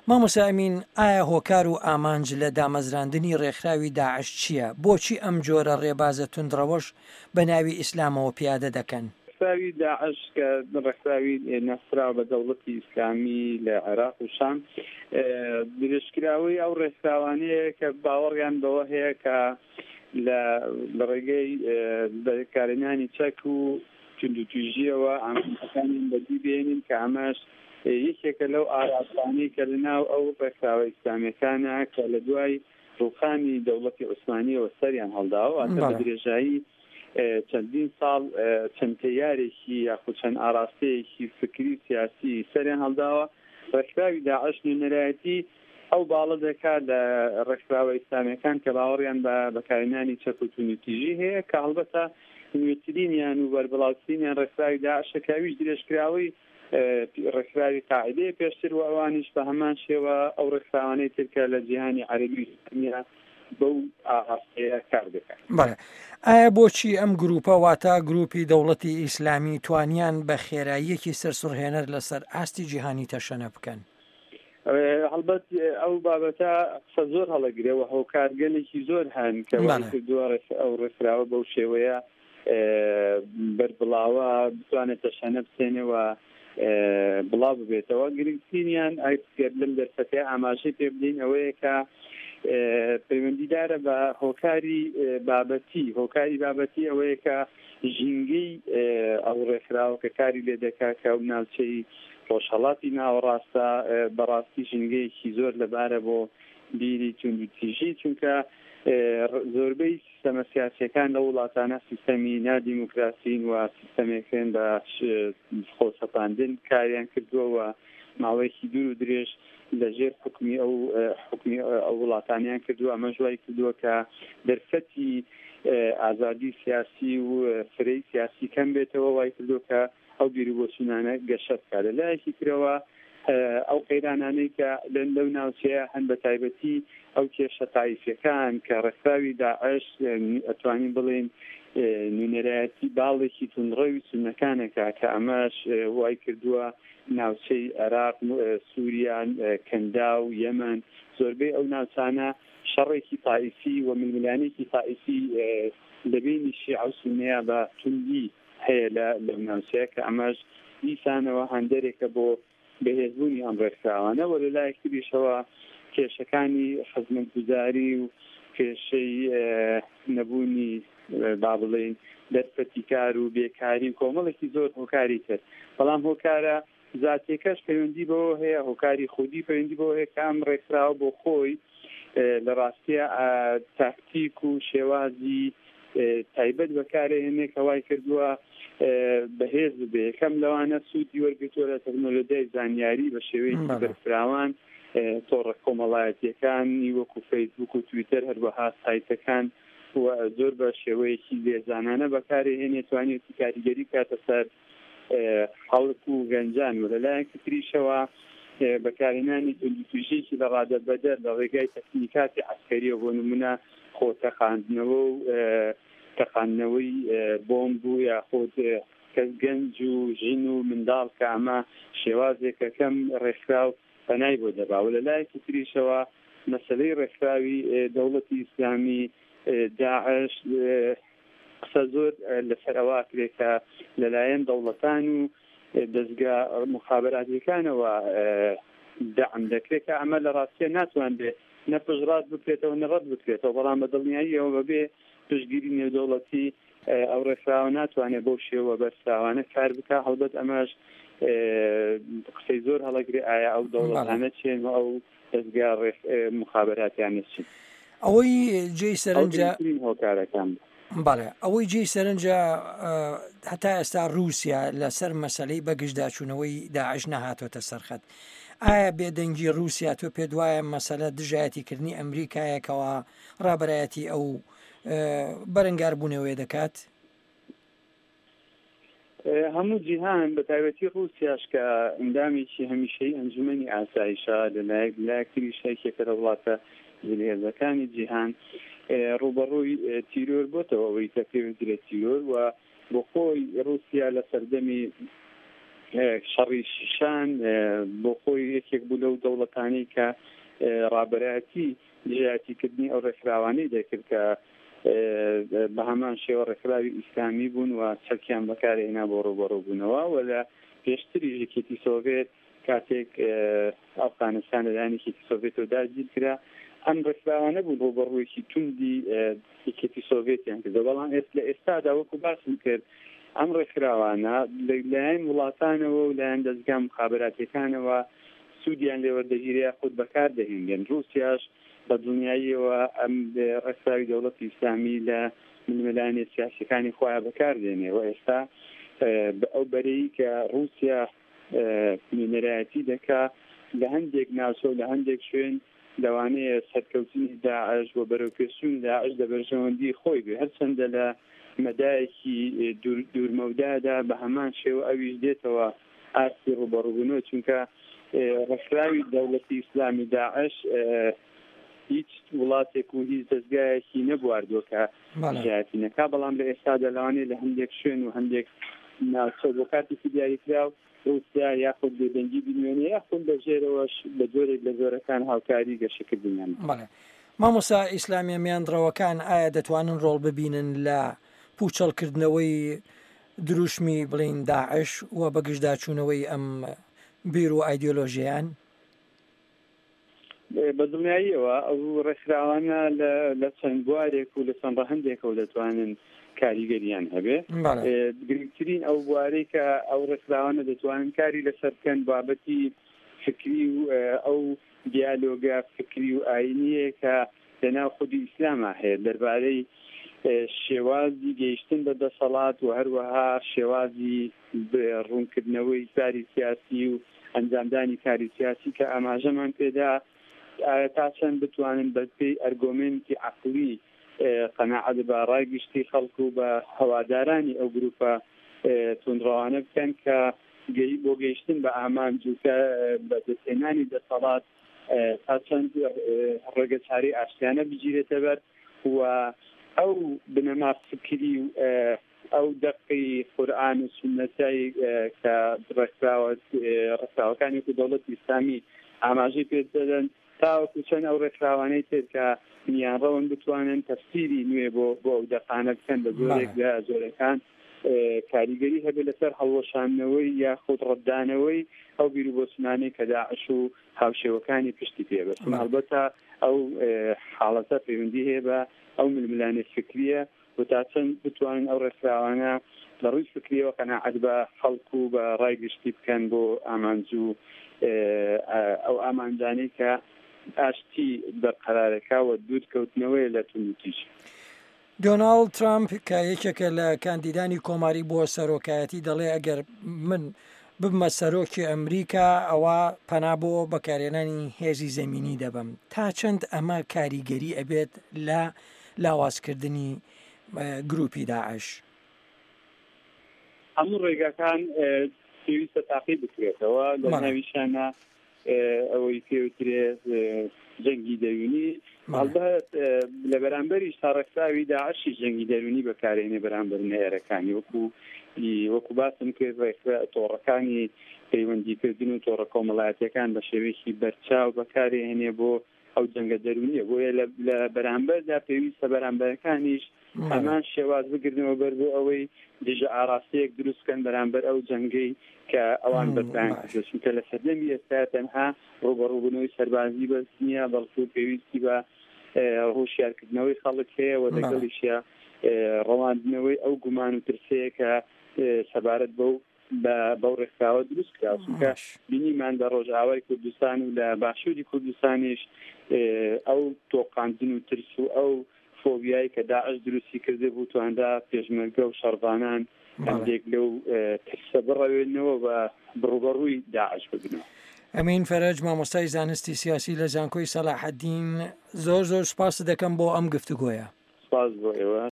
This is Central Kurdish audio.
مامۆستا ئەمین، ئایا هۆکار و ئامانج لە دامەزراندنی ڕێکخراوی داعش چییە؟ بۆچی ئەم جۆرە ڕێبازە توندڕەوەش بە ناوی ئیسلامەوە پیادە دەکەن؟ ڕێکخراوی داعش کە ڕێکخراوی نەسراو بە دەوڵەتی ئیسلامی لە عێراق و شام درێژکراوی ئەو ڕێکخراوانەیە کە باوەڕیان بەوە هەیە کە لە ڕێگەی بەکارهێنانی چەک و توندوتیژیەوە ئامانجەکانیان بەدی بێنین کە ئەمەش یەکێکە لەو ئاراستانەی کە لەناو ئەو ڕێکخراوە ئیسلامیەکانە کە لە دوای ڕووخانی دەوڵەتی عوسمانیەوە سەریان هەڵداوە ئاتە بە درێژایی چەندین ساڵ چەند تەیارێکی یاخود چەند ئاراستەیەکی فکری سیاسی سەریان هەڵداوە. ڕێکخراوی داعش نوێنەرایەتی ئەو باڵە دەکات لە ڕێکخراوە ئیسلامیەکان کە باوەڕیان بە بەکارهێنانی چەک و توندوتیژی هەیە کە هەڵبەتە نوێترینیان و بەربڵاوترینیان ڕێکخراوی داعشە کاویش درێژکراوی ڕێکخراوی قاعدەیە پێشتر و ئەوانیش بە هەمان شێوە ئەو ڕێکخراوانەی ترکە لە جیهانی عەرەبی بەو ئاراستەیە کار دەکات. بەڵێ، ئایا بۆچی ئەم گروپە واتە گروپی دەوڵەتی ئیسلامی توانیان بە خێراییەکی سەرسوڕهێنەر لەسەر ئاستی جیهانی تەشەنە بکەن؟ هەڵبەت ئەو بابەتە قسە زۆر هەڵەگرێەوە، هۆکارگەلێکی زۆر هەن کە کردووە ئەو ڕێکخراوە بەو شێوەیە بەربڵاوە بتوانێت تەشەنە بسێنەوە بڵاو ببێتەوە. گرنگترینیان ئەگەر لەم دەرفەتەیە ئاماژەی پێ بدەین ئەوەیە کە پەیوەندیدارە بە هۆکاری بابەتی ئەوەیە کە ژینگەی ئەو ڕێکخراوە کە کاری لێ دەکات کە ئەو ناوچەی ڕۆژهەڵاتی ناوەڕاستە بەڕاستی ژینگەیەکی زۆر لەبارە بۆ بیری توندوتیژی، چونکە زۆربەی سیستەمە سیاسیەکان لە وڵاتانە سیستەمی نادیموکراسین و سیستەمێکن بە خۆسەپاندن کاریان کردووە و ماوەیەکی دوور و درێژ لەژێر حکمی ئەو وڵاتانیان کردووە. ئەمە ژوای کردووە کە دەرفەتی ئازادی سیاسی و فرەی سیاسی کەم بێتەوە، وای کردووە کە ئەو بیربۆچوونانە گەشە بکات. لە لایەکی ترەوە ئەو قەیرانانەی کە لەو ناوچەیە هەن بە تایبەتی ئەو کێشە تایفیەکان کە ڕێکخراوی داعش ئەتوانین بڵێن نوێنەرایەتی باڵێکی تونڕەوی سونەکانێکە کە ئەمەش وای کردووە ناوچەی عێراق، سووریان، کەندا و یەمەن، زۆربەی ئەو ناوچانە شەڕێکی تایفی و ململانێکی تایفی لەبینی شیعە و سوننیە بە توندی هەیە لەو ناوچەیە کە ئەمەش دیسانەوە هەندێکە بۆ بەهێزبوونی ئەم ڕێکخراوانە. وە لە لایەکی دیشەوە کێشەکانی خزمەتگوزاری و کێشەی نەبوونی با بڵێن دەرفەتی کار و بێکاری و کۆمەڵێکی زۆر هۆکاری کرد. بەڵام هۆکارە زاتێکەش پەیوەندی بەوە هەیە، هۆکاری خودی پەیوەندی بەوە هەیە کە ئەم ڕێکخراوە بۆ خۆی لە ڕاستیە تاکتیک و شێوازی تایبەت بەکارهێنێ کە وای کردووە بەهێز بێ. یەکەم لەوانە سوودی وەرگرتووە لە تەکنۆلۆژیای زانیاری بە شێوەیەکی بەرفراوان، تۆڕە کۆمەڵایەتیەکانی وەکو فەیسبوک و تویتەر، هەروەها سایتەکان و زۆر بە شێوەیەکی لێزانانە بەکارهێنێ توانێتی کاریگەری کاتە سەر خەڵک و گەنجان. و لەلایەکی تریشەوە بەکارهێنانی توندوتیژیەکی لە ڕادەبەدەر لە ڕێگای تەکنیکاتی عەسکەریە، بۆ نمونە خۆتەقاندنەوە و تەقاندنەوەی بۆمب و یاخود کەس گەنج و ژین و منداڵ کە ئەمە شێوازێکە کەم ڕێکخراو پەنای بۆ دەبا. و لەلایەکی تریشەوە مەسەلەی ڕێکخراوی دەوڵەتی ئیسلامی داعش قسە زۆر لەسەرەوە کرێت کە لەلایەن دەوڵەتان و دەستگا مخابراتیەکانەوە دەعم دەکرێت کە ئەمە لە ڕاستیە ناتوان بێت نەپژڕات بکرێتەوە نەڕەت بکرێتەوە، بەڵام بە دڵنیاییەوە بەبێ پشتگیری نێودەوڵەتی ئەو ڕێکخراوە ناتوانێت بۆ شێوە بەرساوانە کار بکە. هەڵبەت ئەمەش قسەی زۆر هەڵەگرێ ئایا ئەو دەوڵەتانە چێن و ئەو دەستگا مخابراتیانە چین. ئەوەی جێی سەرنجە هۆکارەکان بەڵێ ئەوەی جێی سەرنجە هەتا ئێستا رووسیا لەسەر مەسەلەی بەگشتداچوونەوەی داعش نەهاتۆتە سەرخەت. ئایا بێدەنگی رووسیا تۆ پێ دوایە مەسەلە دژایەتیکردنی ئەمریکایەکەوە ڕابەرایەتی ئەو بەرەنگاربوونەوەی دەکات؟ هەموو جیهان بە تایبەتی رووسیاش کە ئەندامێکی هەمیشەی ئەنجومەنی ئاسایشە لەلایەکی شایکێکە لە وڵاتە جلێزەکانی جیهان ڕوبەڕووی تیرۆر بۆتەوە ئەوەی کە پێوەندی لە تیرۆر و بۆ خۆی رووسیا لە سەردەمی شەڕی شیشان بۆ خۆی یەکێک بوو لەو دەوڵەتانی کە ڕابەرایەتی دژایەتیکردنی ئەو ڕێکخراوانەی دەکرد کە بە هەمان شێوە ڕێکخراوی ئیسلامی بوون و چەکیان بەکارهێنا بۆ ڕوبەڕووبوونەوە و لە پێشتری یەکێتی سۆڤێت کاتێک ئەفغانستان لەلایەن یەکێتی سۆڤێتەوە داگیر کرا ئەم ڕێکخراوانە بوو ڕوبەڕوویەکی توندی یەکێتی سۆڤێتیان کردە بەڵام لە ئێستادا وەکو باسم کرد ئەم ڕێکخراوانە لەلایەن وڵاتانەوە و لایەن دەستگا مخابراتیەکانەوە سوودیان لێوەردەگیریا خود بەکار دەهێنگەن رووسیاش بە دڵنیاییەوە ئەم ڕێکخراوی دەوڵەتی ئیسلامی لە ململایەنی سیاسیەکانی خۆیان بەکاردێنێ و ئێستا ئەو بەرەی کە رووسیا نوێنەرایەتی دەکا لە هەندێک ناوچە و لە هەندێک شوێن لەوانەیە سەرکەوتنی داعش و بەرەوپێچوونی داعش لە بەرژەوەندی خۆی بێ هەرچەندە لە مەدایەکی دوورمەودادا بە هەمان شێوە ئەویش دێتەوە ئاستی ڕوبەڕووبوونەوە چونکە ڕێکخراوی دەوڵەتی ئیسلامی داعش هیچ وڵاتێک و هیچ دەستگایەکی نەبواردووە کە ژایەتی نەکا بەڵام لە ئێستادا لەوانەیە لە هەندێک شوێن و هەندێک ناوچە بۆ کاتێکی دیاریکراو رووسیا یاخود بێدەنگی بنوێنێ یاخود بەژێرەوەش بە جۆرێک لە زۆرەکان هاوکاری گەشەکردنیان. مامۆستا ئیسلامی میاندرەوەکان ئایا دەتوانن ڕۆڵ ببینن لە پوچەڵکردنەوەی دروشمی بڵین داعش و بەگشتداچوونەوەی ئەم بیر و ئایدیۆلۆژیان؟ بەدڵنیاییەوە ئەو ڕێکخراوانە لە چەند بوارێک و لە چەند ڕەهەندێکەوە دەتوانن کاریگەریان هەبێ گرنگترین ئەو بوارەی کە ئەو ڕێکخراوانە دەتوانن کاری لەسەر بکەن بابەتی فکری و ئەو دیالۆگە فکری و ئاینیە کە لەناو خودی ئیسلامە هەیە دەربارەی شێوازی گەیشتن بە دەسەڵات و هەروەها شێوازی ڕوونکردنەوەی کاری سیاسی و ئەنجامدانی کاری سیاسی کە ئاماژەمان پێدا تا چەند بتوانن بەپێی ئەرگۆمنتی عەقلی قەناعەت بە ڕایگشتی خەڵک و بە هەوادارانی ئەو گروپە توندڕەوانە بکەن کە بۆ گەیشتن بە ئامانج و بە دەستهێنانی دەسەڵات تا چەند ڕێگەچاری ئاشتیانە بگیرێتە بەر و ئەو بنەما فکری و ئەو دەقی قورئان و سونەتایی کە ڕێکخراوەکانی و دەوڵەتی ئیسلامی ئاماژەی پێ دەدەن تاوەکو چەند ئەو ڕێکخراوانەی تر کە میانڕەون بتوانن تەفسیری نوێ بۆ ئەو دەقانە بکەن بە زۆرێک لە زۆرەکان کاریگەری هەبێت لەسەر هەڵوەشانەوەی یا خۆت ڕەتدانەوەی ئەو بیرروبۆچمانەی کە داعش و هاوشێوەکانی پشتی پێبەستن هەڵبەتە ئەو حاڵەتە پەیوەندی هەیە بە ئەو ململانێ فکریە و تا چەند بتوانن ئەو ڕێکخراوانە لە ڕووی فکریەوە قەناعەت بە خەڵک و بە ڕایگشتی بکەن بۆ ئامانج و ئەو ئامانجانەی کە ئاشتی بەرقەرارەکەوە دوورکەوتنەوەی لە توندوتیژ. دۆناڵد ترامپ کە یەکێکە لە کاندیدانی کۆماری بۆ سەرۆکایەتی دەڵێ ئەگەر من ببمە سەرۆکی ئەمریکا ئەوە پەنا بۆ بەکارهێنانی هێزی زەمینی دەبم. تا چەند ئەمە کاریگەری ئەبێت لە لاوازکردنی گروپی داعش؟ هەموو ڕێگاکان پێویستە تاقی بکرێتەوە لە ناویشانە ئەوەی پێوترێت جەنگی دەرونی هەڵبەت لە بەرامبەریش تا ڕێکخراوی داعشی جەنگی دەرونی بەکارهێنێ بەرامبەر نێرەکانی وەکو باسم کرد تۆڕەکانی پەیوەندیکردن و تۆڕە کۆمەڵایەتیەکان بە شێوەیەکی بەرچاو بەکارهێنێ بۆ ئەو جەنگە دەرونیە بۆیە لە بەرامبەردا پێویستە بەرامبەرەکانیش هەمان شێواز بگرنەوە بەر بۆ ئەوەی دژە ئاراستەیەک دروستکەن بەرامبەر ئەو جەنگەی کە ئەوان بەردان چونکە لە سەردەمی ئێستا تەنها ڕوبەڕووبوونەوەی سەربازی بەس نییە بەڵکو پێویستی بە ڕووشیارکردنەوەی خەڵک هەیە و لەگەڵیشیە ڕەواندنەوەی ئەو گومان و ترسەیە کە سەبارەت بەو ڕێکخراوە دروست کرا چونکە بینیمان لە ڕۆژئاوای کوردستان و لە باشووری کوردستانیش ئەو تۆقاندن و ترس و ئەو فۆبیایی کە داعش دروستی کرده بوو تواندا پێشمەرگە و شەڕبانان هەندێک لەو ترسە بڕەوێنەوە بە بڕوبەڕووی داعش ببنەوە. ئەمین فەرەج مامۆستای زانستی سیاسی لە زانکۆی سەلاحەدین زۆر سپاس دەکەم بۆ ئەم گفتوگۆیە. سپاس بۆ ئێوە.